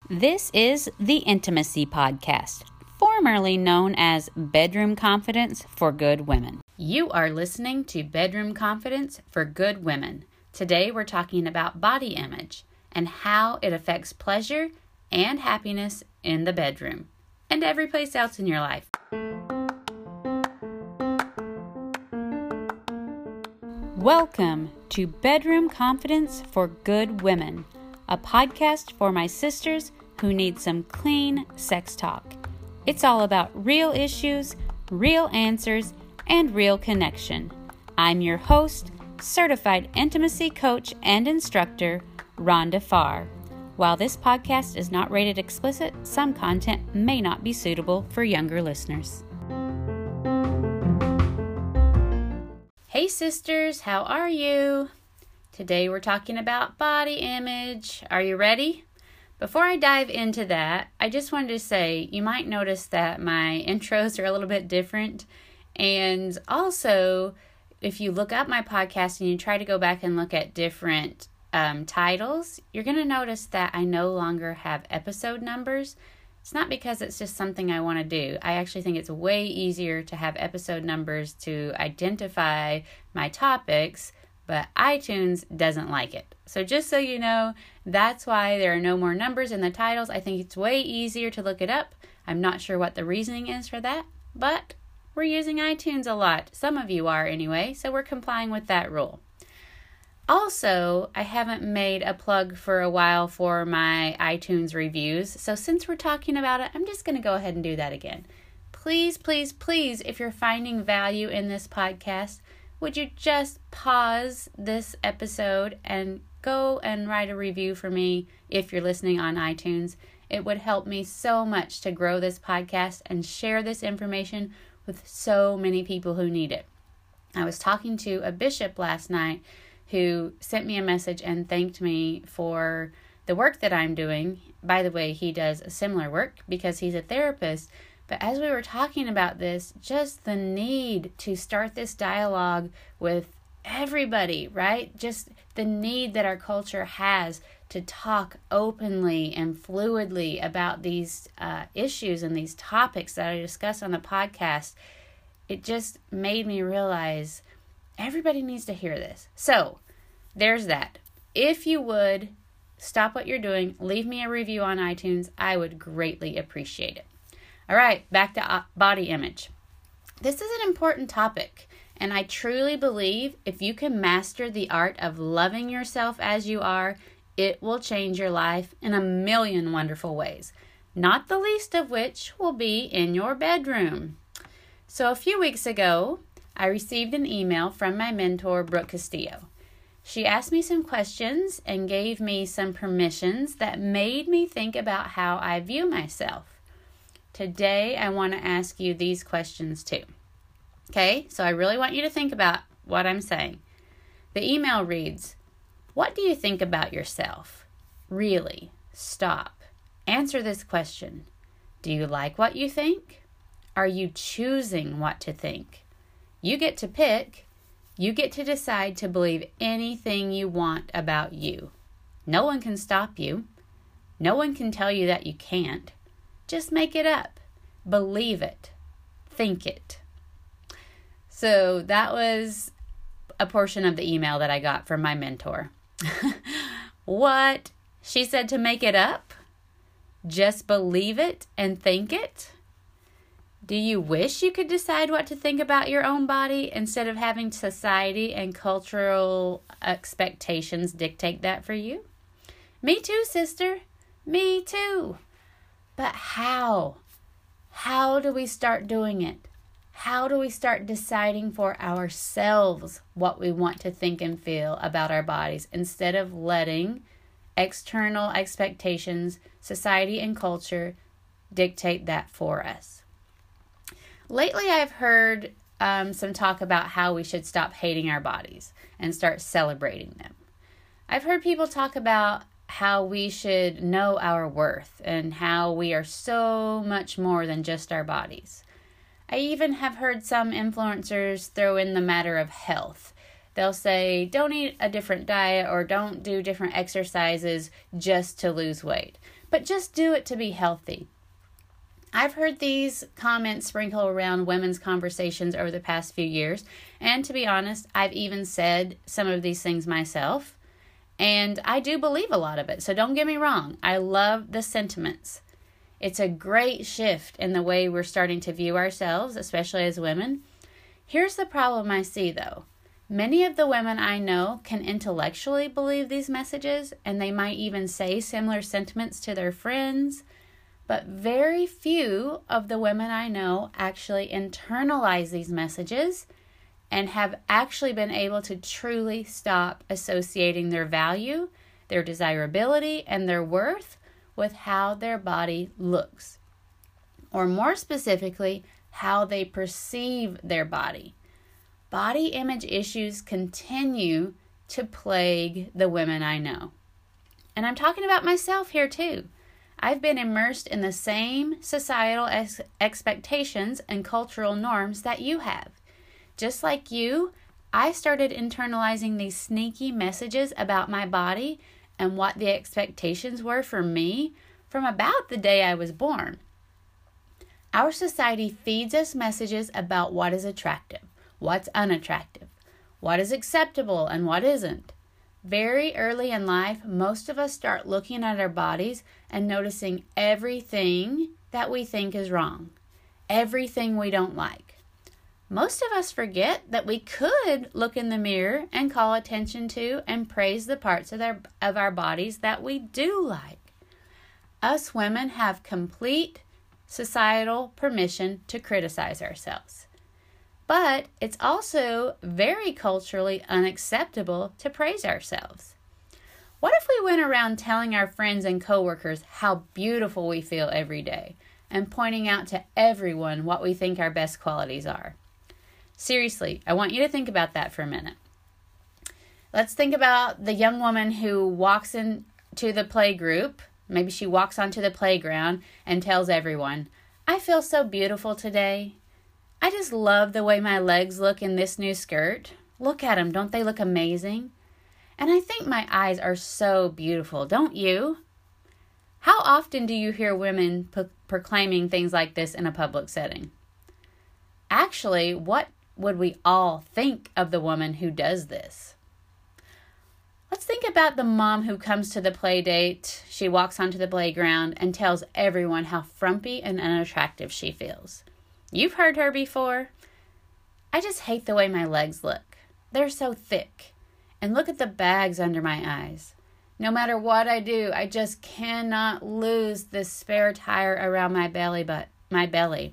This is the Intimacy Podcast, formerly known as Bedroom Confidence for Good Women. You are listening to Bedroom Confidence for Good Women. Today we're talking about body image and how it affects pleasure and happiness in the bedroom and every place else in your life. Welcome to Bedroom Confidence for Good Women, a podcast for my sisters who need some clean sex talk. It's all about real issues, real answers, and real connection. I'm your host, certified intimacy coach and instructor, Rhonda Farr. While this podcast is not rated explicit, some content may not be suitable for younger listeners. Hey sisters, how are you? Today we're talking about body image. Are you ready? Before I dive into that, I just wanted to say you might notice that my intros are a little bit different. And also, if you look up my podcast and you try to go back and look at different titles, you're going to notice that I no longer have episode numbers. It's not because it's just something I want to do. I actually think it's way easier to have episode numbers to identify my topics, but iTunes doesn't like it. So just so you know, that's why there are no more numbers in the titles. I think it's way easier to look it up. I'm not sure what the reasoning is for that, but we're using iTunes a lot. Some of you are anyway, so we're complying with that rule. Also, I haven't made a plug for a while for my iTunes reviews, so since we're talking about it, I'm just going to go ahead and do that again. Please, please, please, if you're finding value in this podcast, would you just pause this episode and go and write a review for me if you're listening on iTunes? It would help me so much to grow this podcast and share this information with so many people who need it. I was talking to a bishop last night who sent me a message and thanked me for the work that I'm doing. By the way, he does a similar work because he's a therapist. But as we were talking about this, just the need to start this dialogue with everybody, right? Just the need that our culture has to talk openly and fluidly about these issues and these topics that I discuss on the podcast. It just made me realize everybody needs to hear this. So there's that. If you would stop what you're doing, leave me a review on iTunes, I would greatly appreciate it. All right, back to body image. This is an important topic, and I truly believe if you can master the art of loving yourself as you are, it will change your life in a million wonderful ways, not the least of which will be in your bedroom. So a few weeks ago, I received an email from my mentor, Brooke Castillo. She asked me some questions and gave me some permissions that made me think about how I view myself. Today, I want to ask you these questions too. Okay, so I really want you to think about what I'm saying. The email reads, what do you think about yourself? Really, stop. Answer this question. Do you like what you think? Are you choosing what to think? You get to pick. You get to decide to believe anything you want about you. No one can stop you. No one can tell you that you can't. Just make it up. Believe it. Think it. So that was a portion of the email that I got from my mentor. What? She said to make it up? Just believe it and think it? Do you wish you could decide what to think about your own body instead of having society and cultural expectations dictate that for you? Me too, sister. Me too. But how? How do we start doing it? How do we start deciding for ourselves what we want to think and feel about our bodies instead of letting external expectations, society and culture dictate that for us? Lately, I've heard some talk about how we should stop hating our bodies and start celebrating them. I've heard people talk about how we should know our worth and how we are so much more than just our bodies. I even have heard some influencers throw in the matter of health. They'll say, don't eat a different diet or don't do different exercises just to lose weight. but just do it to be healthy. I've heard these comments sprinkle around women's conversations over the past few years, and to be honest, I've even said some of these things myself, and I do believe a lot of it, so don't get me wrong. I love the sentiments. It's a great shift in the way we're starting to view ourselves, especially as women. Here's the problem I see, though. Many of the women I know can intellectually believe these messages, and they might even say similar sentiments to their friends, but very few of the women I know actually internalize these messages and have actually been able to truly stop associating their value, their desirability, and their worth with how their body looks. Or more specifically, how they perceive their body. Body image issues continue to plague the women I know. And I'm talking about myself here too. I've been immersed in the same societal expectations and cultural norms that you have. Just like you, I started internalizing these sneaky messages about my body and what the expectations were for me from about the day I was born. Our society feeds us messages about what is attractive, what's unattractive, what is acceptable and what isn't. Very early in life, most of us start looking at our bodies and noticing everything that we think is wrong, everything we don't like. Most of us forget that we could look in the mirror and call attention to and praise the parts of our bodies that we do like. Us women have complete societal permission to criticize ourselves. But it's also very culturally unacceptable to praise ourselves. What if we went around telling our friends and coworkers how beautiful we feel every day and pointing out to everyone what we think our best qualities are? Seriously, I want you to think about that for a minute. Let's think about the young woman who walks into the playgroup. Maybe she walks onto the playground and tells everyone, "I feel so beautiful today. I just love the way my legs look in this new skirt. Look at them, don't they look amazing? And I think my eyes are so beautiful, don't you?" How often do you hear women proclaiming things like this in a public setting? Actually, what would we all think of the woman who does this? Let's think about the mom who comes to the play date. She walks onto the playground and tells everyone how frumpy and unattractive she feels. You've heard her before. "I just hate the way my legs look. They're so thick. And look at the bags under my eyes. No matter what I do, I just cannot lose this spare tire around my belly.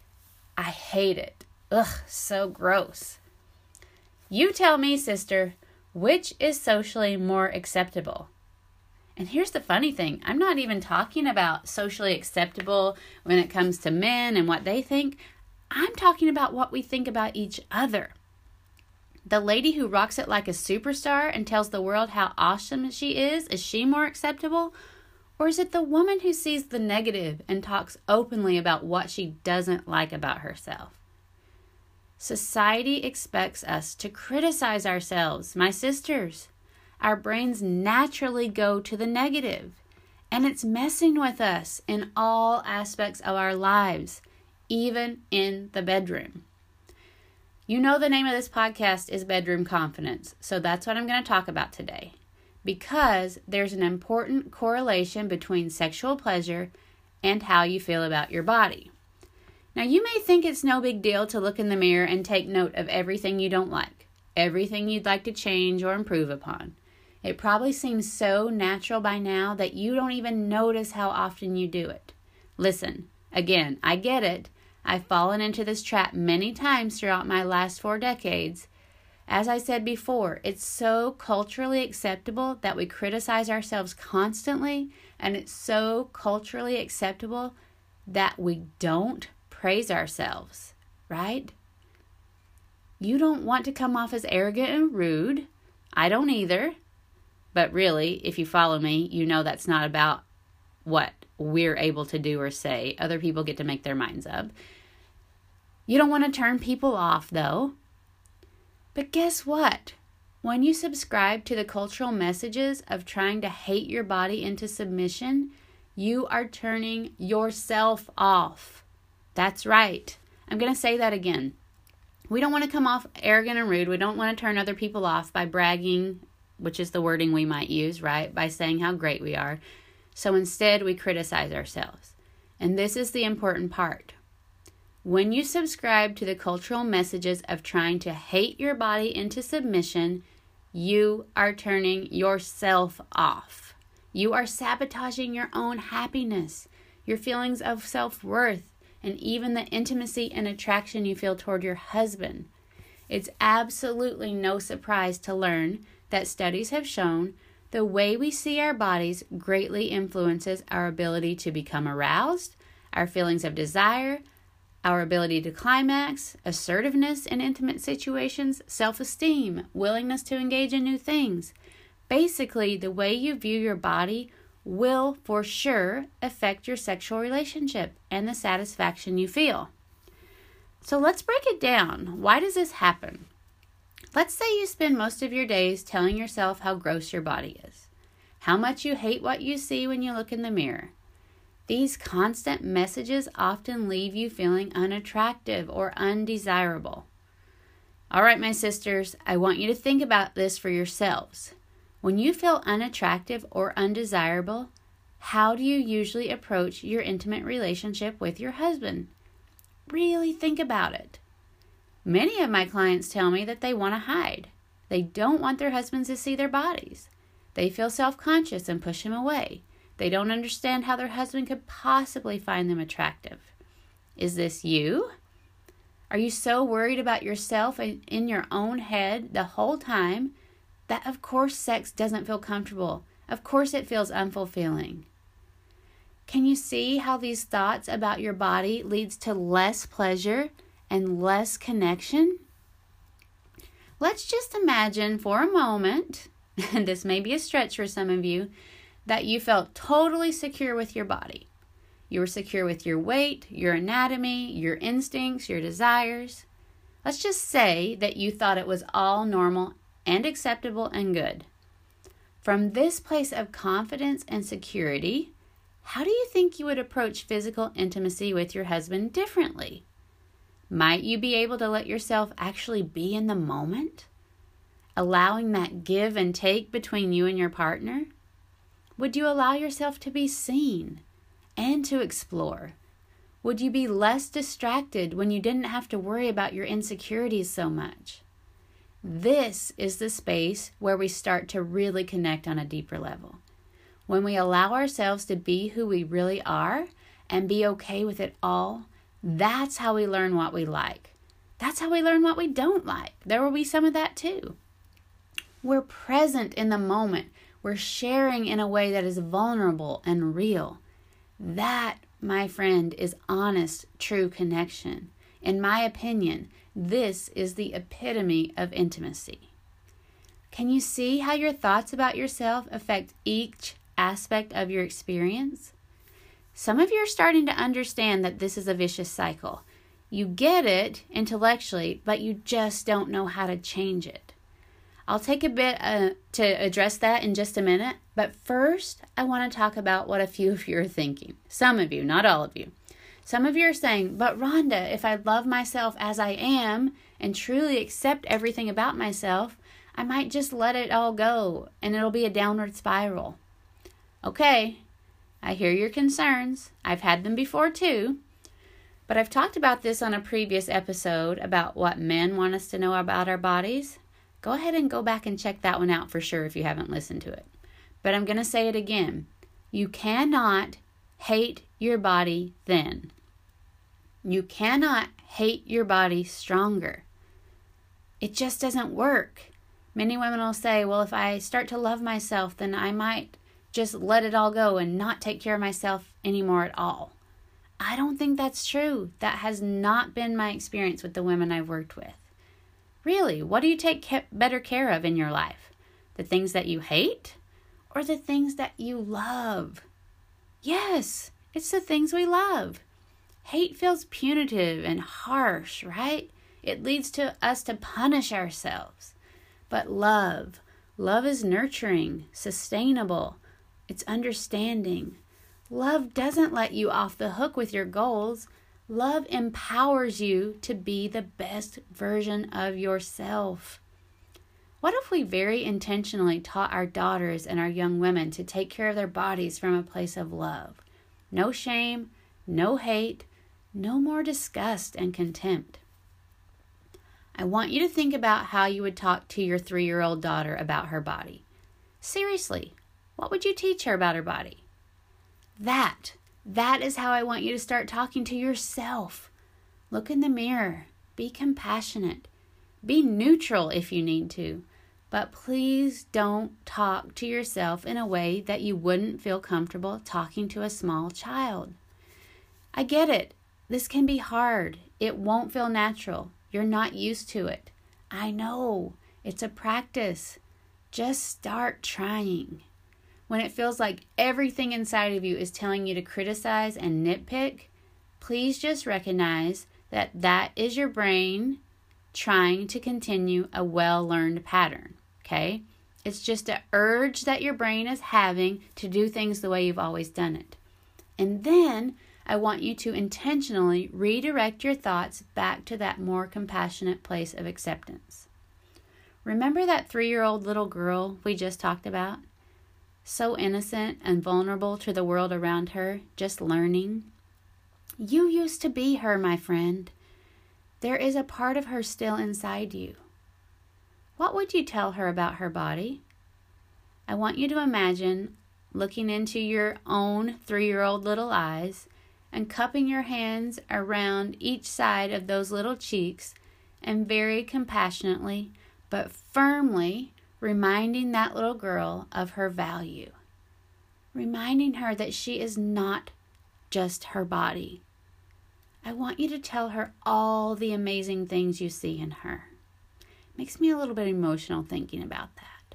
I hate it. Ugh, so gross." You tell me, sister, which is socially more acceptable? And here's the funny thing. I'm not even talking about socially acceptable when it comes to men and what they think. I'm talking about what we think about each other. The lady who rocks it like a superstar and tells the world how awesome she is she more acceptable? Or is it the woman who sees the negative and talks openly about what she doesn't like about herself? Society expects us to criticize ourselves, my sisters. Our brains naturally go to the negative, and it's messing with us in all aspects of our lives, even in the bedroom. You know the name of this podcast is Bedroom Confidence, so that's what I'm going to talk about today, because there's an important correlation between sexual pleasure and how you feel about your body. Now, you may think it's no big deal to look in the mirror and take note of everything you don't like, everything you'd like to change or improve upon. It probably seems so natural by now that you don't even notice how often you do it. Listen, again, I get it. I've fallen into this trap many times throughout my last 4 decades. As I said before, it's so culturally acceptable that we criticize ourselves constantly, and it's so culturally acceptable that we don't praise ourselves, right? You don't want to come off as arrogant and rude. I don't either. But really, if you follow me, you know that's not about what we're able to do or say. Other people get to make their minds up. You don't want to turn people off, though. But guess what? When you subscribe to the cultural messages of trying to hate your body into submission, You are turning yourself off. That's right. I'm going to say that again. We don't want to come off arrogant and rude. We don't want to turn other people off by bragging, which is the wording we might use, right? By saying how great we are. So instead, we criticize ourselves. And this is the important part. When you subscribe to the cultural messages of trying to hate your body into submission, you are turning yourself off. You are sabotaging your own happiness, your feelings of self-worth, and even the intimacy and attraction you feel toward your husband. It's absolutely no surprise to learn that studies have shown the way we see our bodies greatly influences our ability to become aroused, our feelings of desire, our ability to climax, assertiveness in intimate situations, self-esteem, willingness to engage in new things. Basically, the way you view your body will for sure affect your sexual relationship and the satisfaction you feel. So let's break it down. Why does this happen? Let's say you spend most of your days telling yourself how gross your body is, how much you hate what you see when you look in the mirror. These constant messages often leave you feeling unattractive or undesirable. All right, my sisters, I want you to think about this for yourselves. When you feel unattractive or undesirable, how do you usually approach your intimate relationship with your husband? Really think about it. Many of my clients tell me that they want to hide. They don't want their husbands to see their bodies. They feel self-conscious and push him away. They don't understand how their husband could possibly find them attractive. Is this you? Are you so worried about yourself and in your own head the whole time that of course sex doesn't feel comfortable? Of course it feels unfulfilling. Can you see how these thoughts about your body leads to less pleasure and less connection? Let's just imagine for a moment, and this may be a stretch for some of you, that you felt totally secure with your body. You were secure with your weight, your anatomy, your instincts, your desires. Let's just say that you thought it was all normal and acceptable and good. From this place of confidence and security, how do you think you would approach physical intimacy with your husband differently? Might you be able to let yourself actually be in the moment, allowing that give and take between you and your partner? Would you allow yourself to be seen and to explore? Would you be less distracted when you didn't have to worry about your insecurities so much? This is the space where we start to really connect on a deeper level. When we allow ourselves to be who we really are and be okay with it all, that's how we learn what we like. That's how we learn what we don't like. There will be some of that too. We're present in the moment. We're sharing in a way that is vulnerable and real. That, my friend, is honest, true connection. In my opinion, this is the epitome of intimacy. Can you see how your thoughts about yourself affect each aspect of your experience? Some of you are starting to understand that this is a vicious cycle. You get it intellectually, but you just don't know how to change it. I'll take a bit to address that in just a minute, but first I want to talk about what a few of you are thinking. Some of you, not all of you. Some of you are saying, but Rhonda, if I love myself as I am and truly accept everything about myself, I might just let it all go and it'll be a downward spiral. Okay, I hear your concerns. I've had them before too. But I've talked about this on a previous episode about what men want us to know about our bodies. Go ahead and go back and check that one out for sure if you haven't listened to it. But I'm going to say it again. You cannot hate your body thin. You cannot hate your body stronger. It just doesn't work. Many women will say, well, if I start to love myself, then I might just let it all go and not take care of myself anymore at all. I don't think that's true. That has not been my experience with the women I've worked with. Really, what do you take better care of in your life? The things that you hate or the things that you love? Yes, it's the things we love. Hate feels punitive and harsh, right? It leads to us to punish ourselves. But love is nurturing, sustainable. It's understanding. Love doesn't let you off the hook with your goals. Love empowers you to be the best version of yourself. What if we very intentionally taught our daughters and our young women to take care of their bodies from a place of love? No shame, no hate, no more disgust and contempt. I want you to think about how you would talk to your 3-year-old daughter about her body. Seriously, what would you teach her about her body? That is how I want you to start talking to yourself. Look in the mirror. Be compassionate. Be neutral if you need to. But please don't talk to yourself in a way that you wouldn't feel comfortable talking to a small child. I get it. This can be hard. It won't feel natural. You're not used to it. I know. It's a practice. Just start trying. When it feels like everything inside of you is telling you to criticize and nitpick, please just recognize that that is your brain trying to continue a well-learned pattern, okay? It's just an urge that your brain is having to do things the way you've always done it. And then I want you to intentionally redirect your thoughts back to that more compassionate place of acceptance. Remember that 3-year-old little girl we just talked about? So innocent and vulnerable to the world around her, just learning. You used to be her, my friend. There is a part of her still inside you. What would you tell her about her body? I want you to imagine looking into your own 3-year-old little eyes and cupping your hands around each side of those little cheeks and very compassionately but firmly reminding that little girl of her value. Reminding her that she is not just her body. I want you to tell her all the amazing things you see in her. Makes me a little bit emotional thinking about that.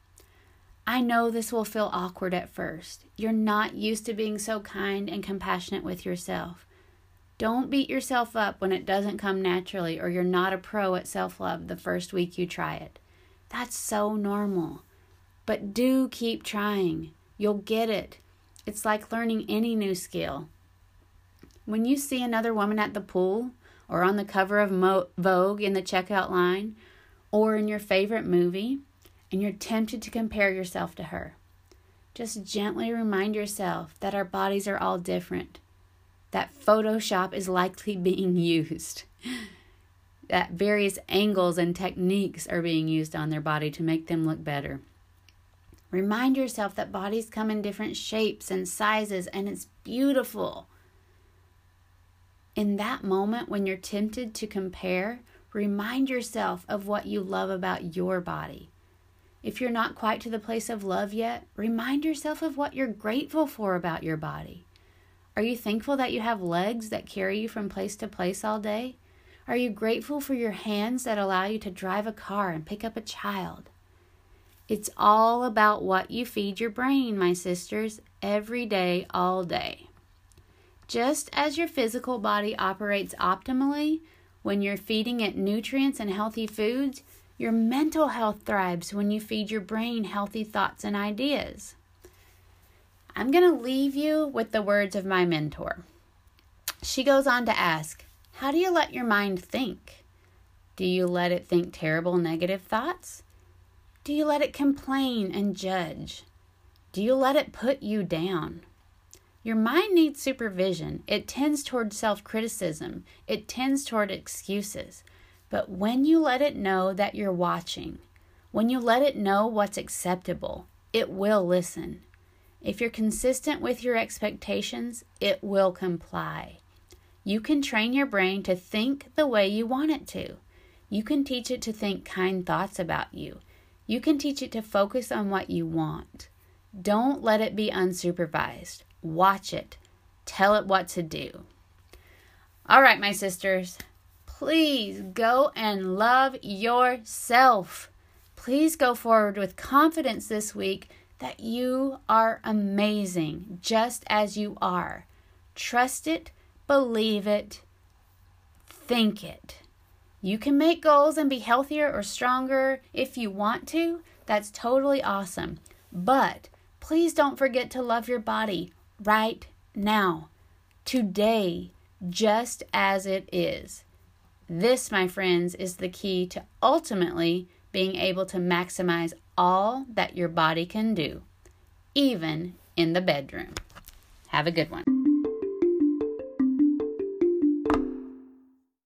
I know this will feel awkward at first. You're not used to being so kind and compassionate with yourself. Don't beat yourself up when it doesn't come naturally or you're not a pro at self-love the first week you try it. That's so normal. But do keep trying. You'll get it. It's like learning any new skill. When you see another woman at the pool or on the cover of Vogue in the checkout line or in your favorite movie and you're tempted to compare yourself to her, just gently remind yourself that our bodies are all different, that Photoshop is likely being used, that various angles and techniques are being used on their body to make them look better. Remind yourself that bodies come in different shapes and sizes, and it's beautiful. In that moment when you're tempted to compare, remind yourself of what you love about your body. If you're not quite to the place of love yet, remind yourself of what you're grateful for about your body. Are you thankful that you have legs that carry you from place to place all day? Are you grateful for your hands that allow you to drive a car and pick up a child? It's all about what you feed your brain, my sisters, every day, all day. Just as your physical body operates optimally when you're feeding it nutrients and healthy foods, your mental health thrives when you feed your brain healthy thoughts and ideas. I'm going to leave you with the words of my mentor. She goes on to ask, how do you let your mind think? Do you let it think terrible, negative thoughts? Do you let it complain and judge? Do you let it put you down? Your mind needs supervision. It tends toward self-criticism. It tends toward excuses. But when you let it know that you're watching, when you let it know what's acceptable, it will listen. If you're consistent with your expectations, it will comply. You can train your brain to think the way you want it to. You can teach it to think kind thoughts about you. You can teach it to focus on what you want. Don't let it be unsupervised. Watch it. Tell it what to do. All right, my sisters, please go and love yourself. Please go forward with confidence this week that you are amazing just as you are. Trust it, believe it, think it. You can make goals and be healthier or stronger if you want to. That's totally awesome. But please don't forget to love your body right now, today, just as it is. This, my friends, is the key to ultimately being able to maximize all that your body can do, even in the bedroom. Have a good one.